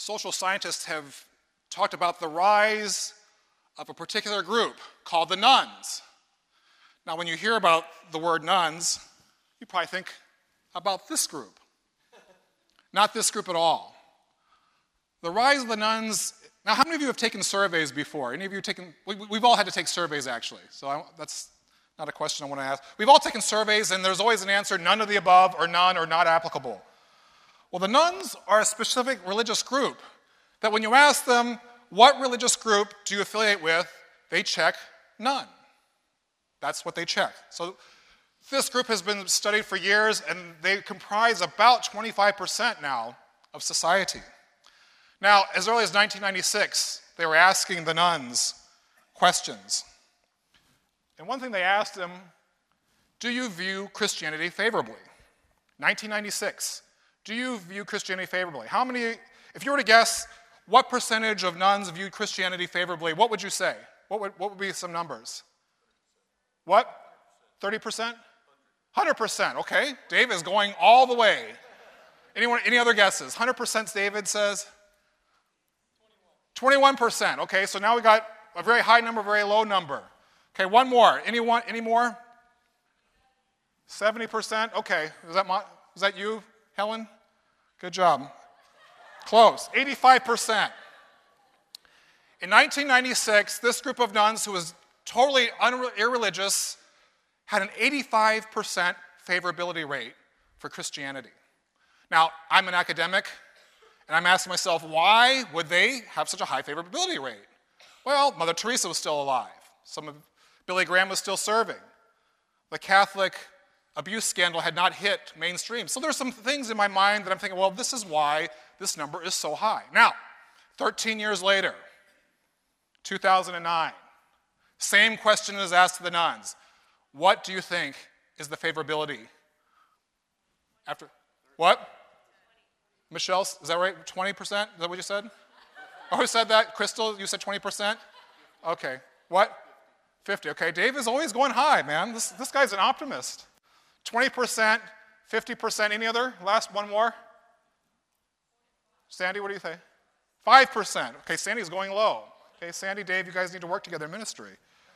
social scientists have talked about the rise of a particular group called the nuns. Now, when you hear about the word nuns, you probably think about this group. Not this group at all. The rise of the nuns. Now, how many of you have taken surveys before? Any of you taken? We've all had to take surveys, actually. So that's not a question I want to ask. We've all taken surveys, and there's always an answer: none of the above, or none, or not applicable. Well, the nuns are a specific religious group that when you ask them, what religious group do you affiliate with, they check none. That's what they check. So this group has been studied for years, and they comprise about 25% now of society. Now, as early as 1996, they were asking the nuns questions. And one thing they asked them, do you view Christianity favorably? 1996. Do you view Christianity favorably? How many, if you were to guess what percentage of nuns viewed Christianity favorably, what would you say? What would be some numbers? What? 30%? 100%, okay. Dave is going all the way. Any other guesses? 100% David says? 21%, okay, so now we got a very high number, very low number. Okay, one more. Any more? 70%, okay. Is that you, Helen? Good job. Close. 85%. In 1996, this group of nuns who was totally irreligious had an 85% favorability rate for Christianity. Now, I'm an academic, and I'm asking myself, why would they have such a high favorability rate? Well, Mother Teresa was still alive. Billy Graham was still serving. The Catholic abuse scandal had not hit mainstream. So there's some things in my mind that I'm thinking, well, this is why this number is so high. Now, 13 years later, 2009, same question is asked to the nuns. What do you think is the favorability? After what? Michelle, is that right? 20%? Is that what you said? Oh, who said that? Crystal, you said 20%? Okay. What? 50. Okay, Dave is always going high, man. This guy's an optimist. 20%, 50%, any other? Last one more? Sandy, what do you think? 5%. Okay, Sandy's going low. Okay, Sandy, Dave, you guys need to work together in ministry.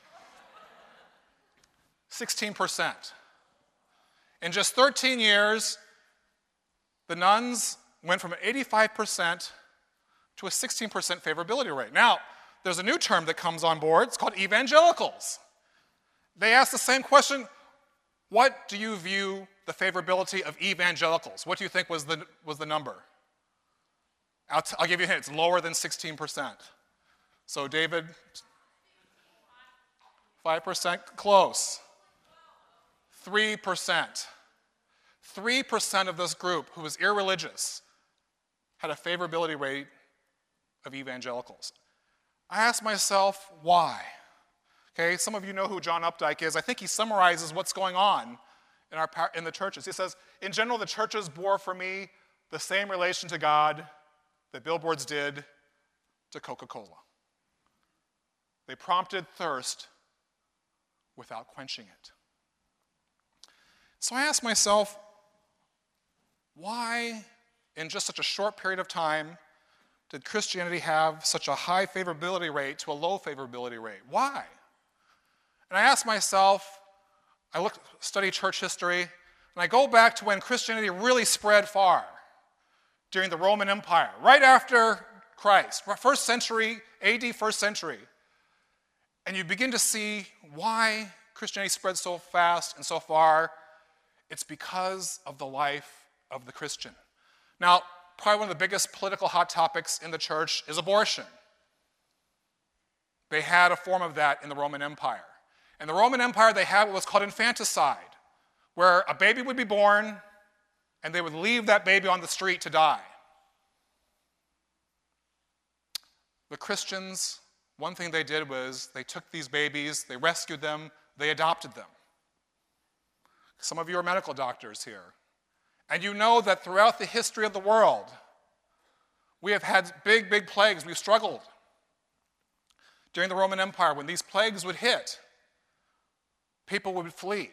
16%. In just 13 years, the nuns went from an 85% to a 16% favorability rate. Now, there's a new term that comes on board. It's called evangelicals. They ask the same question, what do you view the favorability of evangelicals? What do you think was the number? I'll give you a hint. It's lower than 16%. So, David, 5%, close. 3%. 3% of this group who was irreligious had a favorability rate of evangelicals. I asked myself, why? Okay, some of you know who John Updike is. I think he summarizes what's going on in the churches. He says, in general, the churches bore for me the same relation to God that billboards did to Coca-Cola. They prompted thirst without quenching it. So I asked myself, why, in just such a short period of time, did Christianity have such a high favorability rate to a low favorability rate? Why? And I asked myself, I study church history, and I go back to when Christianity really spread far during the Roman Empire, right after Christ, first century, AD first century. And you begin to see why Christianity spread so fast and so far. It's because of the life of the Christian. Now, probably one of the biggest political hot topics in the church is abortion. They had a form of that in the Roman Empire. In the Roman Empire, they had what was called infanticide, where a baby would be born and they would leave that baby on the street to die. The Christians, one thing they did was they took these babies, they rescued them, they adopted them. Some of you are medical doctors here. And you know that throughout the history of the world, we have had big, big plagues. We've struggled. During the Roman Empire, when these plagues would hit, people would flee.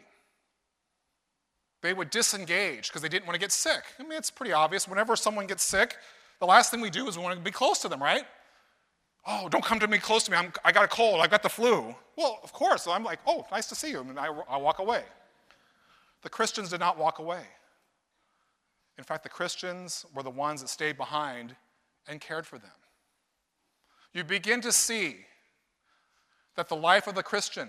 They would disengage because they didn't want to get sick. I mean, it's pretty obvious. Whenever someone gets sick, the last thing we do is we want to be close to them, right? Oh, don't come to me close to me. I got a cold. I got the flu. Well, of course. So I'm like, oh, nice to see you. And I walk away. The Christians did not walk away. In fact, the Christians were the ones that stayed behind and cared for them. You begin to see that the life of the Christian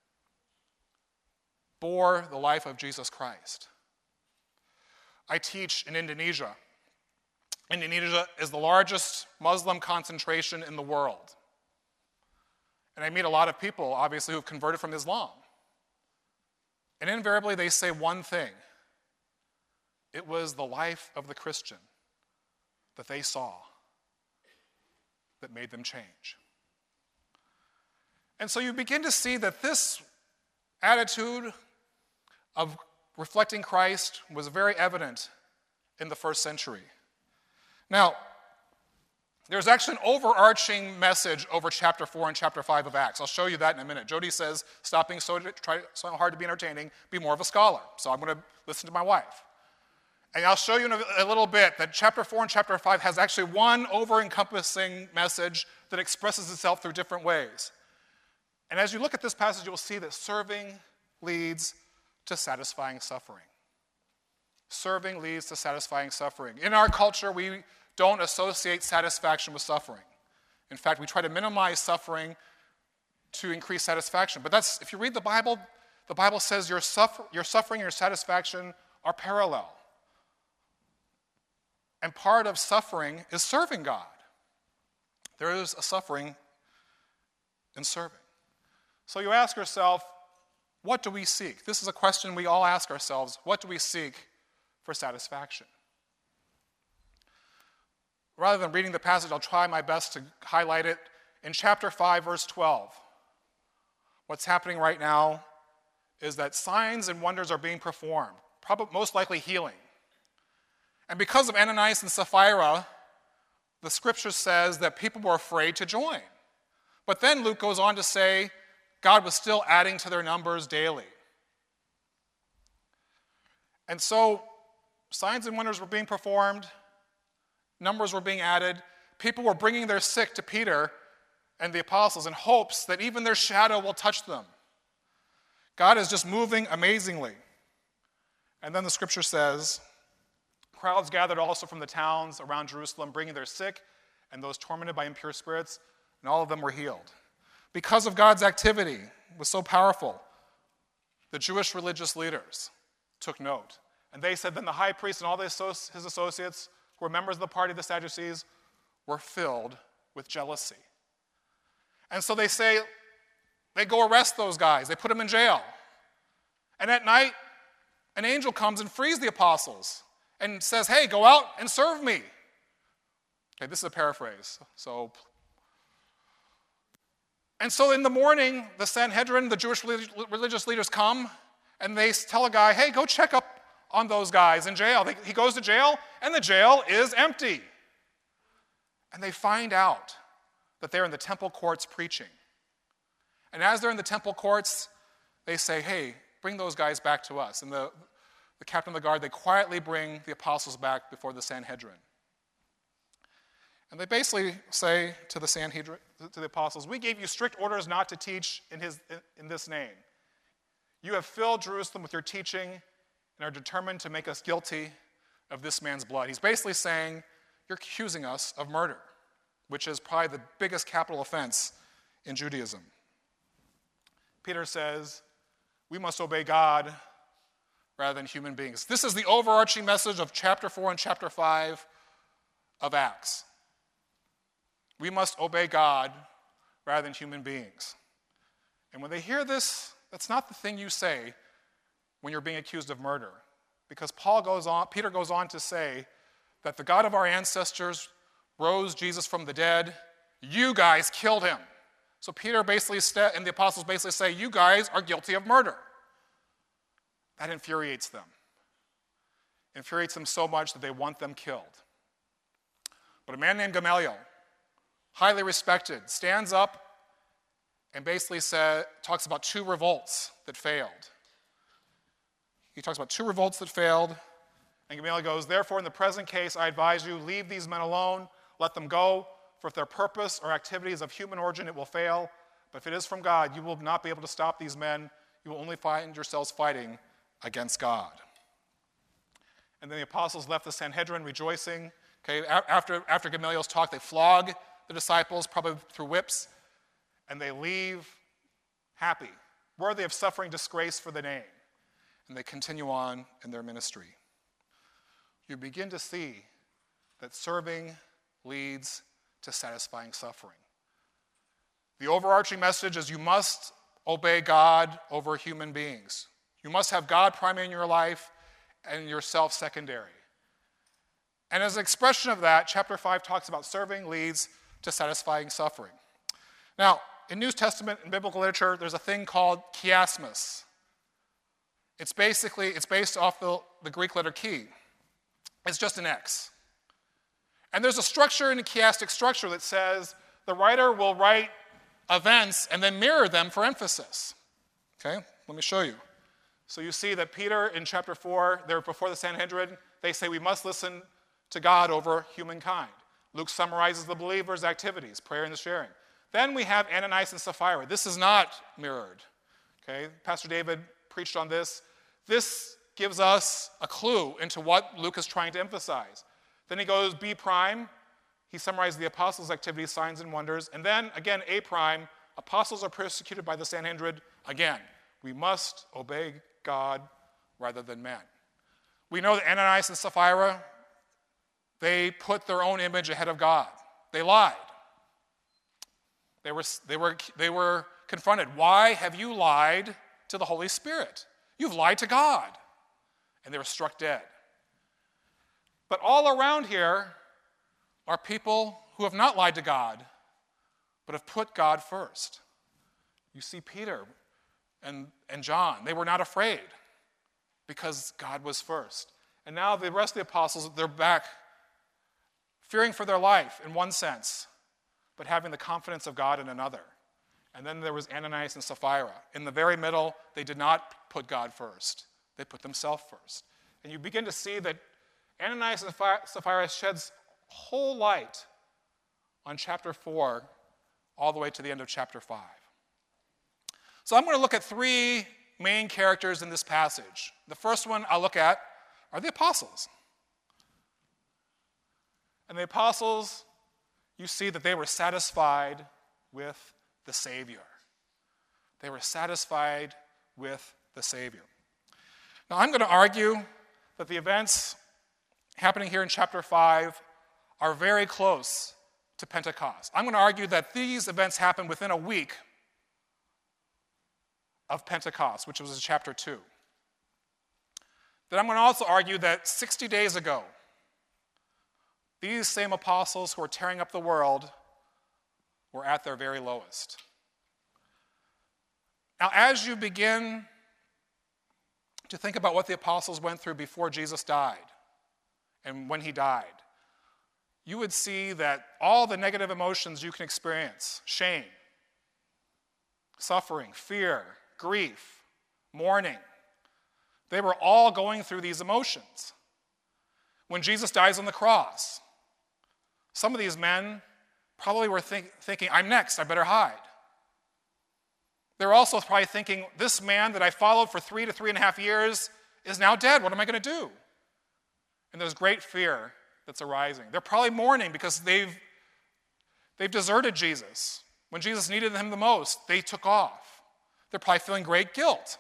bore the life of Jesus Christ. I teach in Indonesia. Indonesia is the largest Muslim concentration in the world. And I meet a lot of people, obviously, who've converted from Islam. And invariably, they say one thing. It was the life of the Christian that they saw that made them change. And so you begin to see that this attitude of reflecting Christ was very evident in the first century. Now, there's actually an overarching message over chapter 4 and chapter 5 of Acts. I'll show you that in a minute. Jody says, stop being so hard to be entertaining, be more of a scholar. So I'm going to listen to my wife. And I'll show you in a little bit that chapter 4 and chapter 5 has actually one over-encompassing message that expresses itself through different ways. And as you look at this passage, you'll see that serving leads to satisfying suffering. Serving leads to satisfying suffering. In our culture, we don't associate satisfaction with suffering. In fact, we try to minimize suffering to increase satisfaction. But if you read the Bible says your suffering and your satisfaction are parallel. And part of suffering is serving God. There is a suffering in serving. So you ask yourself, what do we seek? This is a question we all ask ourselves. What do we seek for satisfaction? Rather than reading the passage, I'll try my best to highlight it. In chapter 5, verse 12, what's happening right now is that signs and wonders are being performed, probably most likely healing. And because of Ananias and Sapphira, the scripture says that people were afraid to join. But then Luke goes on to say God was still adding to their numbers daily. And so signs and wonders were being performed, numbers were being added, people were bringing their sick to Peter and the apostles in hopes that even their shadow will touch them. God is just moving amazingly. And then the scripture says, crowds gathered also from the towns around Jerusalem, bringing their sick and those tormented by impure spirits, and all of them were healed. Because of God's activity was so powerful, the Jewish religious leaders took note. And they said then the high priest and all his associates, who were members of the party of the Sadducees, were filled with jealousy. And so they go arrest those guys. They put them in jail. And at night, an angel comes and frees the apostles and says, hey, go out and serve me. Okay, this is a paraphrase. And so in the morning, the Sanhedrin, the Jewish religious leaders come, and they tell a guy, hey, go check up on those guys in jail. He goes to jail, and the jail is empty. And they find out that they're in the temple courts preaching. And as they're in the temple courts, they say, hey, bring those guys back to us. And the captain of the guard, they quietly bring the apostles back before the Sanhedrin. And they basically say to the Sanhedrin, to the apostles, we gave you strict orders not to teach in this name. You have filled Jerusalem with your teaching and are determined to make us guilty of this man's blood. He's basically saying, you're accusing us of murder, which is probably the biggest capital offense in Judaism. Peter says, we must obey God rather than human beings. This is the overarching message of chapter 4 and chapter 5 of Acts. We must obey God rather than human beings. And when they hear this, that's not the thing you say when you're being accused of murder. Because Peter goes on to say that the God of our ancestors rose Jesus from the dead. You guys killed him. So Peter basically and the apostles basically say, you guys are guilty of murder. That infuriates them. It infuriates them so much that they want them killed. But a man named Gamaliel, highly respected, stands up and basically talks about two revolts that failed. He talks about two revolts that failed, And Gamaliel goes, therefore, in the present case, I advise you, leave these men alone, let them go, for if their purpose or activity is of human origin, it will fail. But if it is from God, you will not be able to stop these men. You will only find yourselves fighting against God. And then the apostles left the Sanhedrin rejoicing. Okay, after Gamaliel's talk, they flog the disciples, probably through whips, and they leave happy, worthy of suffering disgrace for the name. And they continue on in their ministry. You begin to see that serving leads to satisfying suffering. The overarching message is you must obey God over human beings. You must have God primary in your life and yourself secondary. And as an expression of that, chapter 5 talks about serving leads to satisfying suffering. Now, in New Testament and biblical literature, there's a thing called chiasmus. It's based off the Greek letter chi. It's just an X. And there's a structure in a chiastic structure that says the writer will write events and then mirror them for emphasis. Okay, let me show you. So you see that Peter in chapter 4, they're before the Sanhedrin, they say we must listen to God over humankind. Luke summarizes the believers' activities, prayer and the sharing. Then we have Ananias and Sapphira. This is not mirrored. Okay, Pastor David preached on this. This gives us a clue into what Luke is trying to emphasize. Then he goes B prime. He summarizes the apostles' activities, signs and wonders. And then, again, A prime, apostles are persecuted by the Sanhedrin. Again, we must obey God rather than men. We know that Ananias and Sapphira, they put their own image ahead of God. They lied. They were confronted. Why have you lied to the Holy Spirit? You've lied to God. And they were struck dead. But all around here are people who have not lied to God, but have put God first. You see Peter and John. They were not afraid because God was first. And now the rest of the apostles, they're back fearing for their life in one sense, but having the confidence of God in another. And then there was Ananias and Sapphira. In the very middle, they did not put God first. They put themselves first. And you begin to see that Ananias and Sapphira sheds whole light on chapter 4 all the way to the end of chapter 5. So I'm going to look at three main characters in this passage. The first one I'll look at are the apostles. And the apostles, you see that they were satisfied with the Savior. They were satisfied with the Savior. Now I'm going to argue that the events happening here in chapter 5 are very close to Pentecost. I'm going to argue that these events happened within a week of Pentecost, which was in chapter 2. Then I'm going to also argue that 60 days ago, these same apostles who are tearing up the world were at their very lowest. Now, as you begin to think about what the apostles went through before Jesus died and when he died, you would see that all the negative emotions you can experience, shame, suffering, fear, grief, mourning, they were all going through these emotions. When Jesus dies on the cross, some of these men probably were thinking, I'm next, I better hide. They're also probably thinking, this man that I followed for 3 to 3.5 years is now dead. What am I going to do? And there's great fear that's arising. They're probably mourning because they've deserted Jesus. When Jesus needed them the most, they took off. They're probably feeling great guilt.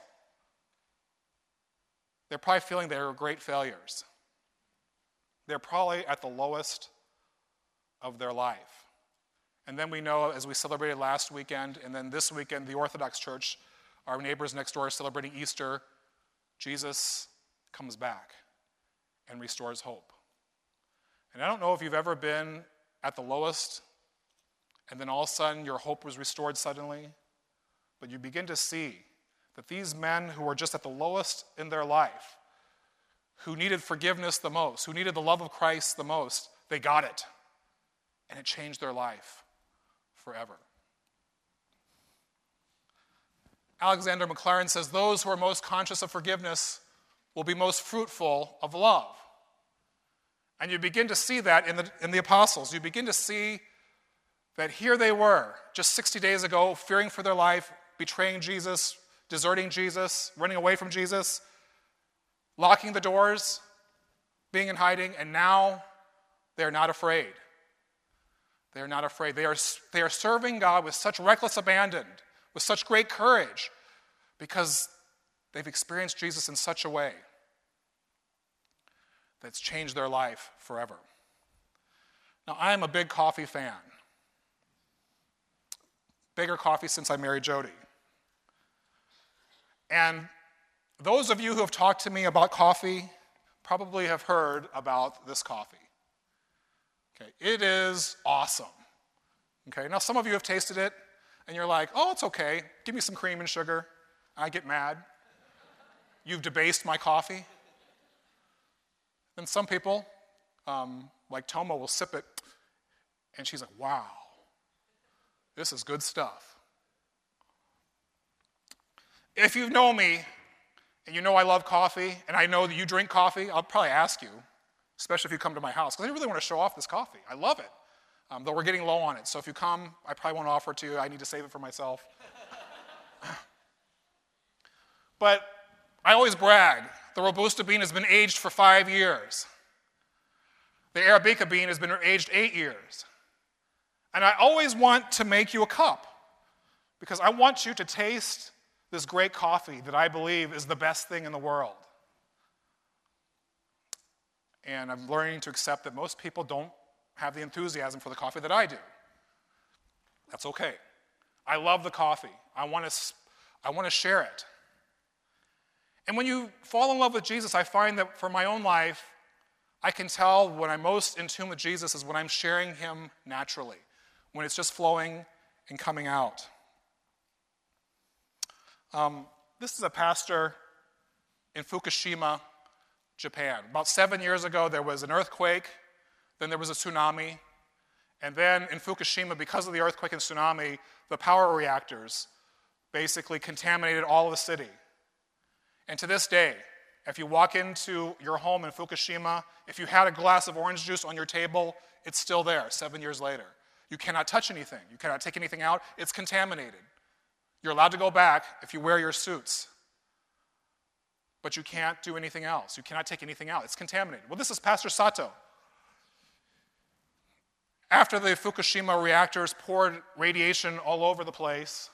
They're probably feeling they were great failures. They're probably at the lowest of their life. And then we know, as we celebrated last weekend, and then this weekend, the Orthodox Church, our neighbors next door, are celebrating Easter. Jesus comes back and restores hope. And I don't know if you've ever been at the lowest, and then all of a sudden your hope was restored suddenly, but you begin to see that these men who were just at the lowest in their life, who needed forgiveness the most, who needed the love of Christ the most, they got it. And it changed their life forever. Alexander Maclaren says, those who are most conscious of forgiveness will be most fruitful of love. And you begin to see that in the apostles. You begin to see that here they were, just 60 days ago, fearing for their life, betraying Jesus, deserting Jesus, running away from Jesus, locking the doors, being in hiding, and now they are not afraid. They are not afraid. They are serving God with such reckless abandon, with such great courage, because they've experienced Jesus in such a way that's changed their life forever. Now, I am a big coffee fan. Bigger coffee since I married Jody. And those of you who have talked to me about coffee probably have heard about this coffee. Okay, it is awesome. Okay, now some of you have tasted it, and you're like, oh, it's okay. Give me some cream and sugar. I get mad. You've debased my coffee. Then some people, like Toma, will sip it, and she's like, wow, this is good stuff. If you know me, and you know I love coffee, and I know that you drink coffee, I'll probably ask you, especially if you come to my house, because I really want to show off this coffee. I love it, though we're getting low on it. So if you come, I probably won't offer it to you. I need to save it for myself. But I always brag. The Robusta bean has been aged for 5 years. The Arabica bean has been aged 8 years. And I always want to make you a cup because I want you to taste this great coffee that I believe is the best thing in the world. And I'm learning to accept that most people don't have the enthusiasm for the coffee that I do. That's okay. I love the coffee. I want to share it. And when you fall in love with Jesus, I find that for my own life, I can tell when I'm most in tune with Jesus is when I'm sharing him naturally, when it's just flowing and coming out. This is a pastor in Fukushima, Japan. About 7 years ago, there was an earthquake, then there was a tsunami, and then in Fukushima, because of the earthquake and tsunami, the power reactors basically contaminated all of the city. And to this day, if you walk into your home in Fukushima, if you had a glass of orange juice on your table, it's still there 7 years later. You cannot touch anything. You cannot take anything out. It's contaminated. You're allowed to go back if you wear your suits. But you can't do anything else. You cannot take anything out. It's contaminated. Well, this is Pastor Sato. After the Fukushima reactors poured radiation all over the place,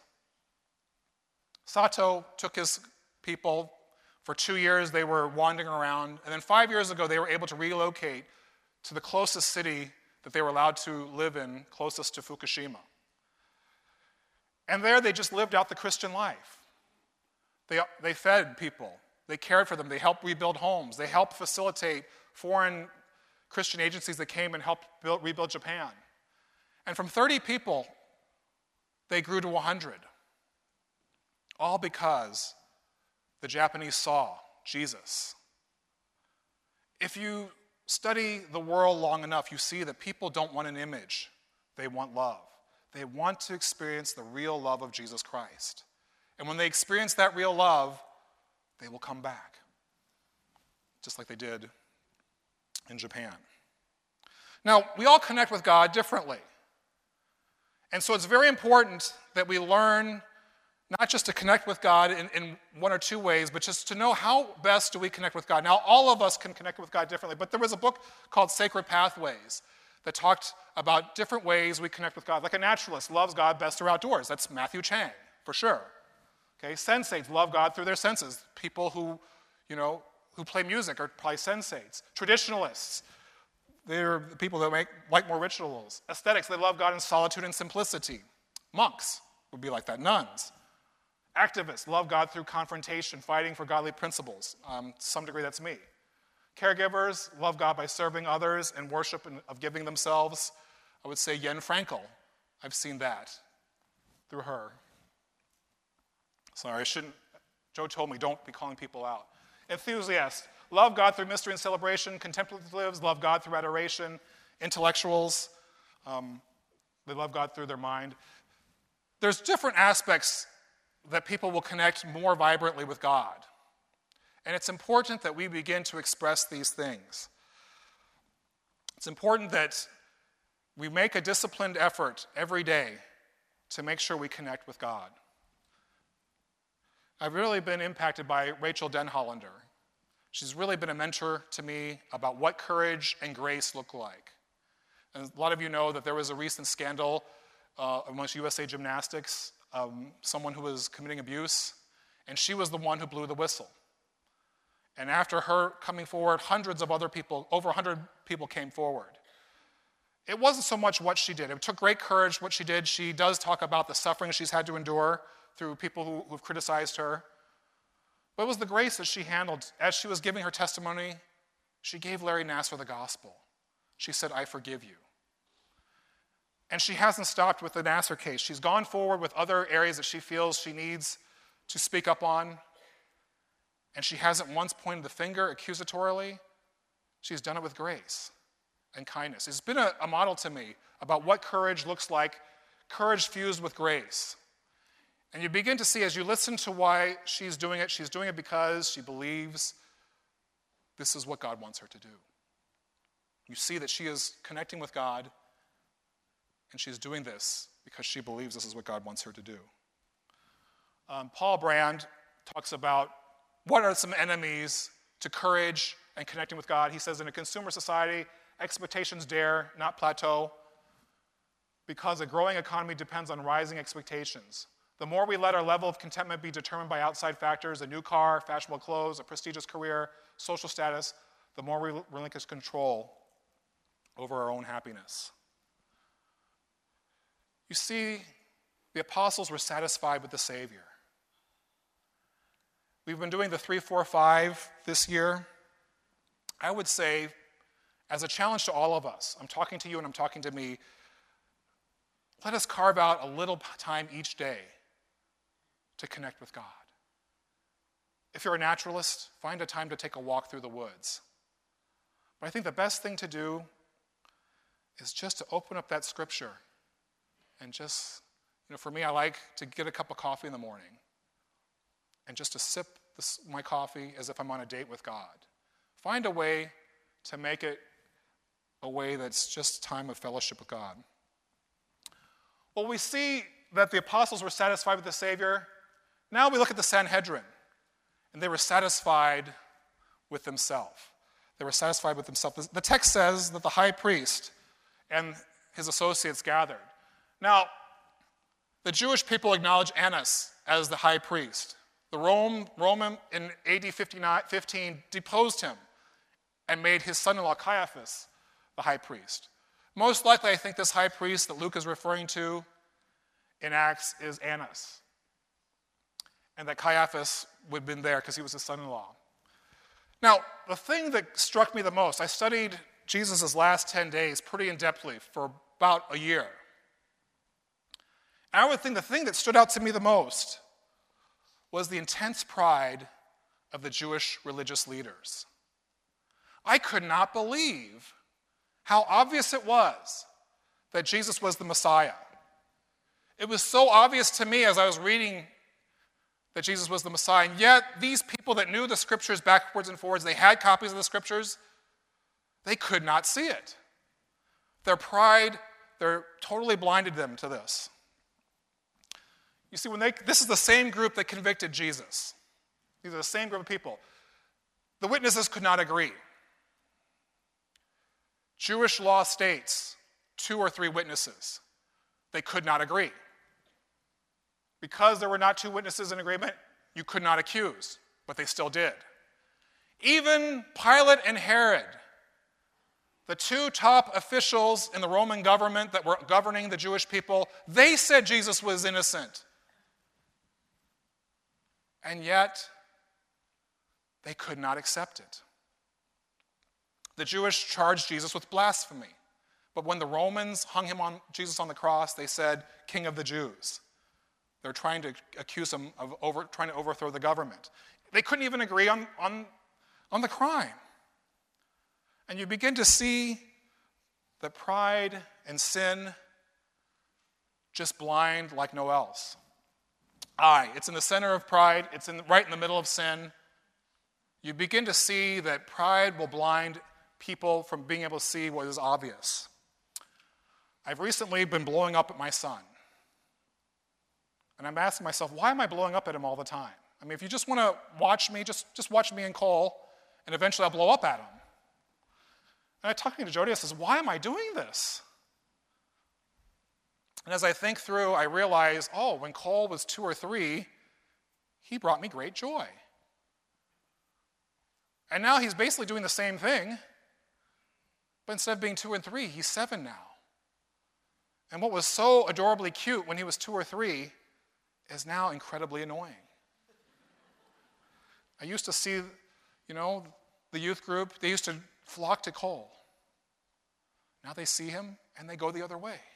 Sato took his people. For 2 years, they were wandering around. And then 5 years ago, they were able to relocate to the closest city that they were allowed to live in, closest to Fukushima. And there, they just lived out the Christian life. They fed people. They cared for them. They helped rebuild homes. They helped facilitate foreign Christian agencies that came and helped rebuild Japan. And from 30 people, they grew to 100. All because the Japanese saw Jesus. If you study the world long enough, you see that people don't want an image. They want love. They want to experience the real love of Jesus Christ. And when they experience that real love, they will come back, just like they did in Japan. Now, we all connect with God differently. And so it's very important that we learn not just to connect with God in one or two ways, but just to know how best do we connect with God. Now, all of us can connect with God differently, but there was a book called Sacred Pathways that talked about different ways we connect with God. Like a naturalist loves God best through outdoors. That's Matthew Chang, for sure. Okay, sensates love God through their senses. People who play music are probably sensates. Traditionalists, they're the people that like more rituals. Aesthetics, they love God in solitude and simplicity. Monks would be like that. Nuns. Activists love God through confrontation, fighting for godly principles. To some degree, that's me. Caregivers love God by serving others and worship and of giving themselves. I would say Yen Frankel. I've seen that through her. Sorry, I shouldn't. Joe told me don't be calling people out. Enthusiasts love God through mystery and celebration. Contemplatives love God through adoration. Intellectuals, they love God through their mind. There's different aspects that people will connect more vibrantly with God. And it's important that we begin to express these things. It's important that we make a disciplined effort every day to make sure we connect with God. I've really been impacted by Rachel Denhollander. She's really been a mentor to me about what courage and grace look like. And a lot of you know that there was a recent scandal amongst USA Gymnastics, someone who was committing abuse, and she was the one who blew the whistle. And after her coming forward, hundreds of other people, over 100 people came forward. It wasn't so much what she did. It took great courage what she did. She does talk about the suffering she's had to endure through people who've criticized her. But it was the grace that she handled. As she was giving her testimony, she gave Larry Nassar the gospel. She said, "I forgive you." And she hasn't stopped with the Nassar case. She's gone forward with other areas that she feels she needs to speak up on. And she hasn't once pointed the finger accusatorily. She's done it with grace and kindness. It's been a model to me about what courage looks like, courage fused with grace. And you begin to see, as you listen to why she's doing it because she believes this is what God wants her to do. You see that she is connecting with God, and she's doing this because she believes this is what God wants her to do. Paul Brand talks about what are some enemies to courage and connecting with God. He says, in a consumer society, expectations dare not plateau because a growing economy depends on rising expectations. The more we let our level of contentment be determined by outside factors, a new car, fashionable clothes, a prestigious career, social status, the more we relinquish control over our own happiness. You see, the apostles were satisfied with the Savior. We've been doing the 3, 4, 5 this year. I would say, as a challenge to all of us, I'm talking to you and I'm talking to me, let us carve out a little time each day to connect with God. If you're a naturalist, find a time to take a walk through the woods. But I think the best thing to do is just to open up that scripture and just, for me, I like to get a cup of coffee in the morning and just to sip my coffee as if I'm on a date with God. Find a way to make it a way that's just time of fellowship with God. Well, we see that the apostles were satisfied with the Savior. Now we look at the Sanhedrin, and they were satisfied with themselves. They were satisfied with themselves. The text says that the high priest and his associates gathered. Now, the Jewish people acknowledge Annas as the high priest. The Roman in AD 15 deposed him and made his son-in-law Caiaphas the high priest. Most likely, I think this high priest that Luke is referring to in Acts is Annas, and that Caiaphas would have been there because he was his son-in-law. Now, the thing that struck me the most, I studied Jesus' last 10 days pretty in-depthly for about a year. And I would think the thing that stood out to me the most was the intense pride of the Jewish religious leaders. I could not believe how obvious it was that Jesus was the Messiah. It was so obvious to me as I was reading that Jesus was the Messiah, and yet these people that knew the scriptures backwards and forwards, they had copies of the scriptures, they could not see it. Their pride, they're totally blinded them to this. You see, this is the same group that convicted Jesus. These are the same group of people. The witnesses could not agree. Jewish law states 2 or 3 witnesses. They could not agree. Because there were not 2 witnesses in agreement, you could not accuse, but they still did. Even Pilate and Herod, the 2 top officials in the Roman government that were governing the Jewish people, they said Jesus was innocent. And yet, they could not accept it. The Jewish charged Jesus with blasphemy. But when the Romans hung Jesus on the cross, they said, King of the Jews. They're trying to accuse him of trying to overthrow the government. They couldn't even agree on the crime. And you begin to see that pride and sin just blind like no else. It's in the center of pride. It's right in the middle of sin. You begin to see that pride will blind people from being able to see what is obvious. I've recently been blowing up at my son. And I'm asking myself, why am I blowing up at him all the time? I mean, if you just want to watch me, just watch me and Cole, and eventually I'll blow up at him. And I'm talking to Jody, I says, why am I doing this? And as I think through, I realize, when Cole was 2 or 3, he brought me great joy. And now he's basically doing the same thing, but instead of being 2 and 3, he's 7 now. And what was so adorably cute when he was 2 or 3 is now incredibly annoying. I used to see, the youth group, they used to flock to Cole. Now they see him and they go the other way.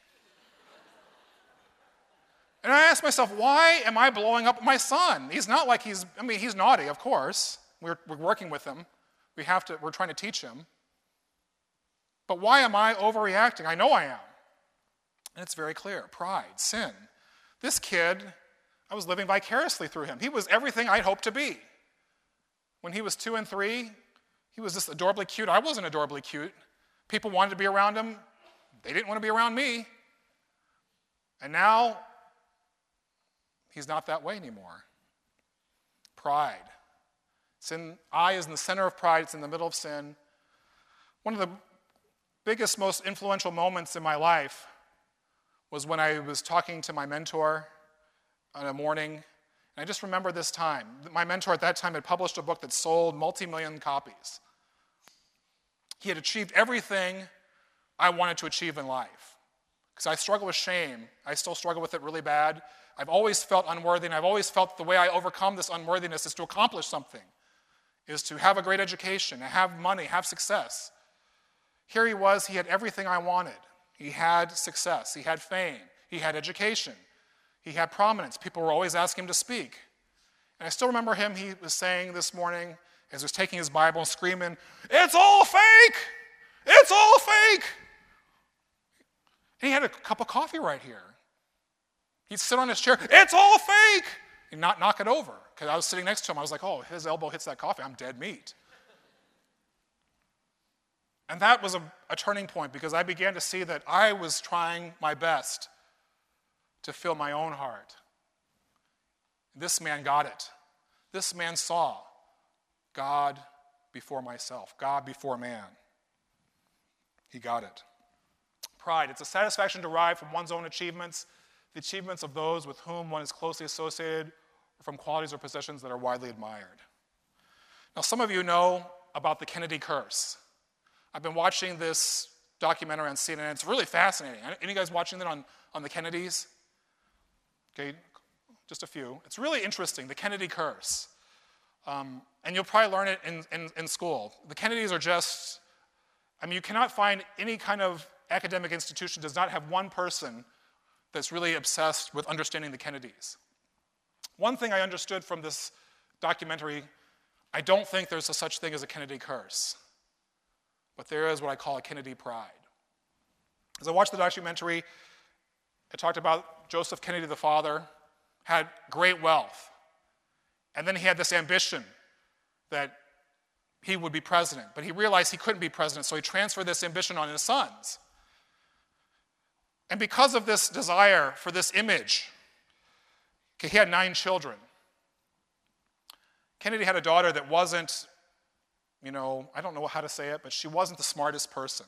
And I ask myself, why am I blowing up my son? He's not like he's naughty, of course. We're working with him. We're trying to teach him. But why am I overreacting? I know I am. And it's very clear. Pride, sin. This kid, I was living vicariously through him. He was everything I'd hoped to be. When he was 2 and 3, he was just adorably cute. I wasn't adorably cute. People wanted to be around him. They didn't want to be around me. And now, he's not that way anymore. Pride. I is in the center of pride. It's in the middle of sin. One of the biggest, most influential moments in my life was when I was talking to my mentor on a morning. And I just remember this time. My mentor at that time had published a book that sold multi-million copies. He had achieved everything I wanted to achieve in life. Because I struggle with shame. I still struggle with it really bad. I've always felt unworthy, and I've always felt the way I overcome this unworthiness is to accomplish something, is to have a great education, to have money, have success. Here he was, he had everything I wanted. He had success, he had fame, he had education, he had prominence. People were always asking him to speak. And I still remember he was saying this morning, as he was taking his Bible and screaming, "It's all fake! It's all fake!" And he had a cup of coffee right here. He'd sit on his chair, "It's all fake!" And not knock it over. Because I was sitting next to him, I was like, his elbow hits that coffee, I'm dead meat. And that was a turning point because I began to see that I was trying my best to fill my own heart. This man got it. This man saw God before myself, God before man. He got it. Pride, it's a satisfaction derived from one's own achievements, the achievements of those with whom one is closely associated, or from qualities or possessions that are widely admired. Now, some of you know about the Kennedy curse. I've been watching this documentary on CNN. It's really fascinating. Any of you guys watching that on the Kennedys? Okay, just a few. It's really interesting, the Kennedy curse. And you'll probably learn it in school. The Kennedys are just, you cannot find any kind of academic institution does not have one person that's really obsessed with understanding the Kennedys. One thing I understood from this documentary, I don't think there's a such thing as a Kennedy curse. But there is what I call a Kennedy pride. As I watched the documentary, it talked about Joseph Kennedy, the father, had great wealth. And then he had this ambition that he would be president. But he realized he couldn't be president, so he transferred this ambition on his sons. And because of this desire for this image, he had 9 children. Kennedy had a daughter that wasn't, I don't know how to say it, but she wasn't the smartest person.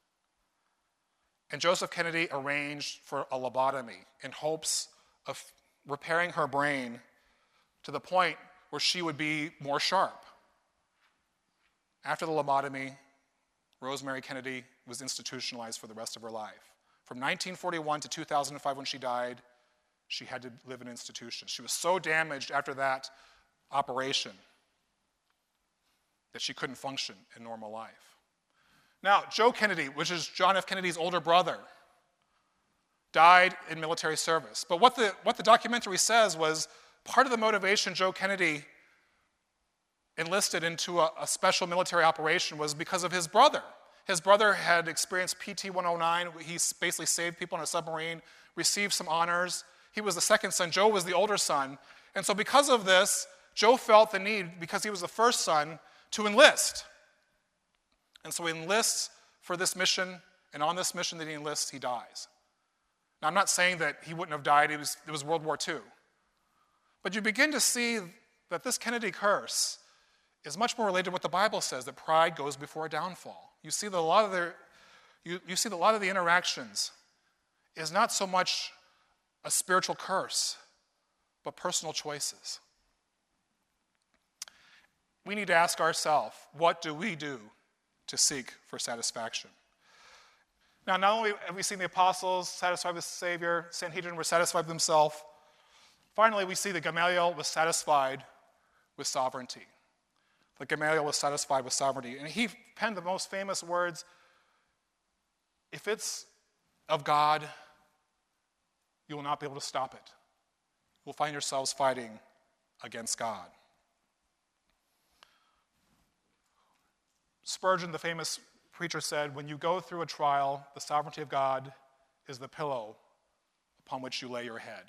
And Joseph Kennedy arranged for a lobotomy in hopes of repairing her brain to the point where she would be more sharp. After the lobotomy, Rosemary Kennedy was institutionalized for the rest of her life. From 1941 to 2005 when she died, she had to live in an institution. She was so damaged after that operation that she couldn't function in normal life. Now, Joe Kennedy, which is John F. Kennedy's older brother, died in military service. But what the documentary says was part of the motivation Joe Kennedy enlisted into a special military operation was because of his brother. His brother had experienced PT-109. He basically saved people on a submarine, received some honors. He was the second son. Joe was the older son. And so because of this, Joe felt the need, because he was the first son, to enlist. And so he enlists for this mission, and on this mission that he enlists, he dies. Now, I'm not saying that he wouldn't have died. It was World War II. But you begin to see that this Kennedy curse is much more related to what the Bible says, that pride goes before a downfall. You see that a lot of the interactions is not so much a spiritual curse, but personal choices. We need to ask ourselves, what do we do to seek for satisfaction? Now, not only have we seen the apostles satisfied with the Savior, Sanhedrin were satisfied with himself. Finally, we see that Gamaliel was satisfied with sovereignty. That Gamaliel was satisfied with sovereignty. And he penned the most famous words, if it's of God, you will not be able to stop it. You will find yourselves fighting against God. Spurgeon, the famous preacher, said, when you go through a trial, the sovereignty of God is the pillow upon which you lay your head.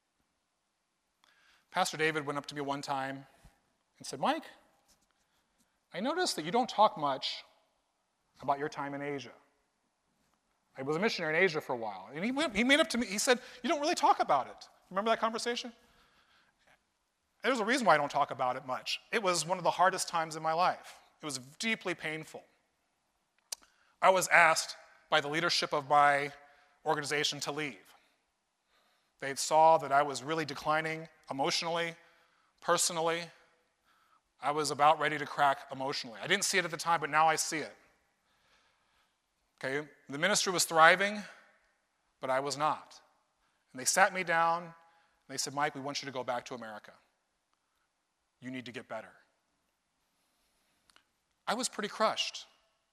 Pastor David went up to me one time and said, Mike, I noticed that you don't talk much about your time in Asia. I was a missionary in Asia for a while. And he made up to me, he said, you don't really talk about it. Remember that conversation? There's a reason why I don't talk about it much. It was one of the hardest times in my life. It was deeply painful. I was asked by the leadership of my organization to leave. They saw that I was really declining emotionally, personally. I was about ready to crack emotionally. I didn't see it at the time, but now I see it. Okay, the ministry was thriving, but I was not. And they sat me down, and they said, Mike, we want you to go back to America. You need to get better. I was pretty crushed.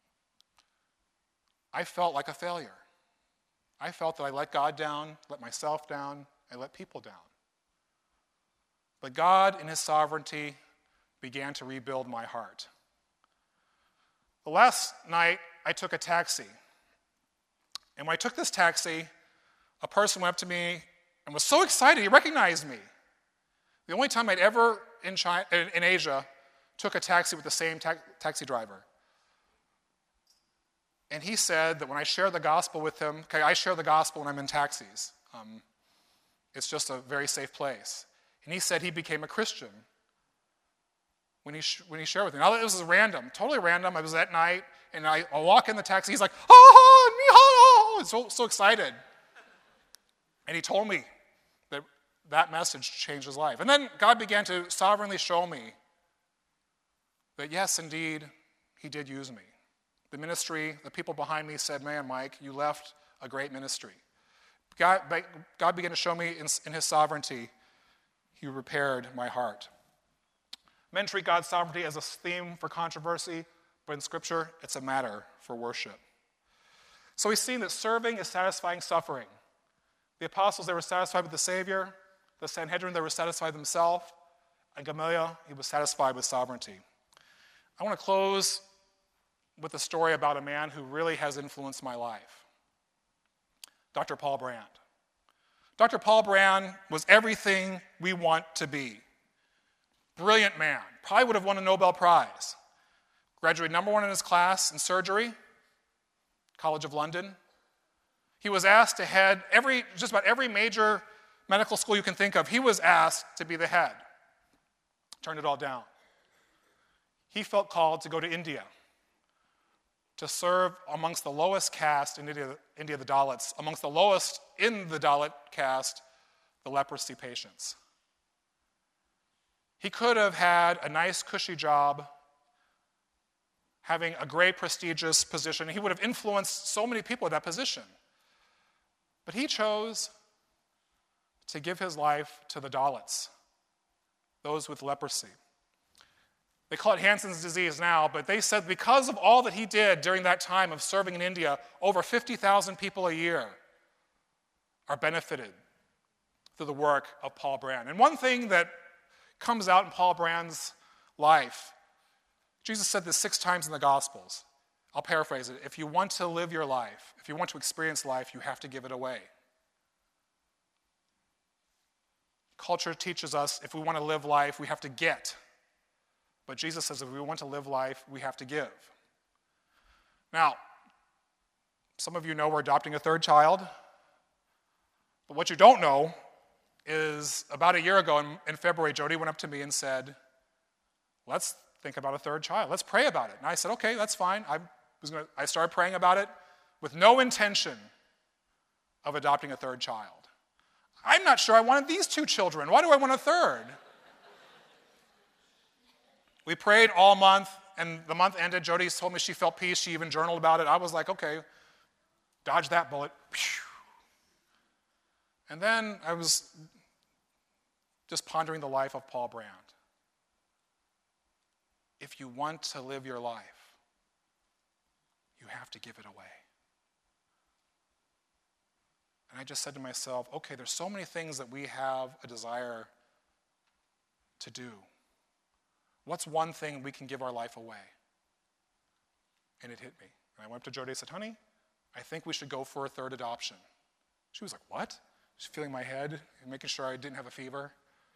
I felt like a failure. I felt that I let God down, let myself down, I let people down. But God, in his sovereignty, began to rebuild my heart. The last night, I took a taxi. And when I took this taxi, a person went up to me and was so excited, he recognized me. The only time I'd ever in Asia took a taxi with the same taxi driver. And he said that when I share the gospel with him, okay, I share the gospel when I'm in taxis. It's just a very safe place. And he said he became a Christian when he shared with me. Now, this was random, totally random. I was at night, and I walk in the taxi. He's like, oh, ni hao, so excited. And he told me that message changed his life. And then God began to sovereignly show me that, yes, indeed, he did use me. The ministry, the people behind me said, man, Mike, you left a great ministry. God began to show me in his sovereignty, he repaired my heart. Men treat God's sovereignty as a theme for controversy, but in Scripture, it's a matter for worship. So we've seen that serving is satisfying suffering. The apostles, they were satisfied with the Savior. The Sanhedrin, they were satisfied themselves. And Gamaliel, he was satisfied with sovereignty. I want to close with a story about a man who really has influenced my life. Dr. Paul Brand. Dr. Paul Brand was everything we want to be. Brilliant man. Probably would have won a Nobel Prize. Graduated number one in his class in surgery, College of London. He was asked to head just about every major medical school you can think of. He was asked to be the head. Turned it all down. He felt called to go to India to serve amongst the lowest caste in India, the Dalits, amongst the lowest in the Dalit caste, the leprosy patients. He could have had a nice, cushy job, having a great, prestigious position. He would have influenced so many people at that position. But he chose to give his life to the Dalits, those with leprosy. They call it Hansen's disease now, but they said because of all that he did during that time of serving in India, over 50,000 people a year are benefited through the work of Paul Brand. And one thing that comes out in Paul Brand's life, Jesus said this 6 times in the Gospels. I'll paraphrase it. If you want to live your life, if you want to experience life, you have to give it away. Culture teaches us if we want to live life, we have to get. But Jesus says if we want to live life, we have to give. Now, some of you know we're adopting a third child, but what you don't know is about a year ago in February, Jody went up to me and said, let's think about a third child. Let's pray about it. And I said, okay, that's fine. I started praying about it with no intention of adopting a third child. I'm not sure I wanted these 2 children. Why do I want a third? We prayed all month, and the month ended. Jody told me she felt peace. She even journaled about it. I was like, okay, dodge that bullet. And then I was just pondering the life of Paul Brand. If you want to live your life, you have to give it away. And I just said to myself, okay, there's so many things that we have a desire to do. What's one thing we can give our life away? And it hit me. And I went up to Jody and said, honey, I think we should go for a third adoption. She was like, what? She's feeling my head and making sure I didn't have a fever.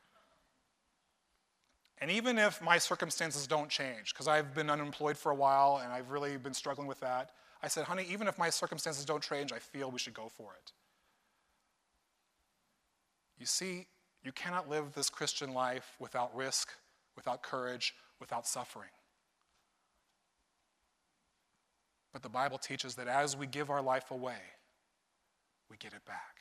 And even if my circumstances don't change, because I've been unemployed for a while and I've really been struggling with that, I said, honey, even if my circumstances don't change, I feel we should go for it. You see, you cannot live this Christian life without risk, without courage, without suffering. But the Bible teaches that as we give our life away, we get it back.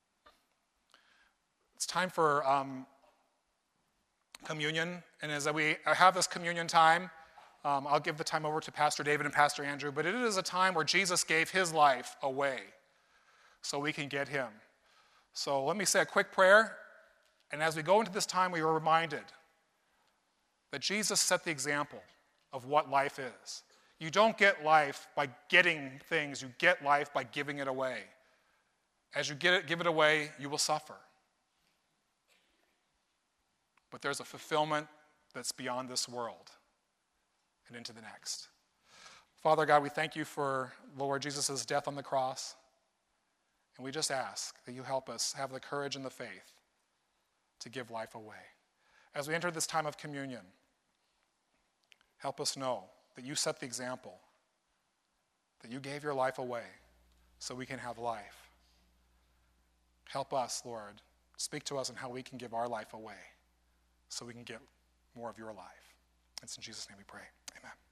It's time for communion, and as we have this communion time, I'll give the time over to Pastor David and Pastor Andrew, but it is a time where Jesus gave his life away so we can get him. So let me say a quick prayer, and as we go into this time, we are reminded that Jesus set the example of what life is. You don't get life by getting things, you get life by giving it away. As you give it away, you will suffer. But there's a fulfillment that's beyond this world and into the next. Father God, we thank you for Lord Jesus' death on the cross. And we just ask that you help us have the courage and the faith to give life away. As we enter this time of communion, help us know that you set the example, that you gave your life away so we can have life. Help us, Lord, speak to us on how we can give our life away so we can get more of your life. It's in Jesus' name we pray. Amen.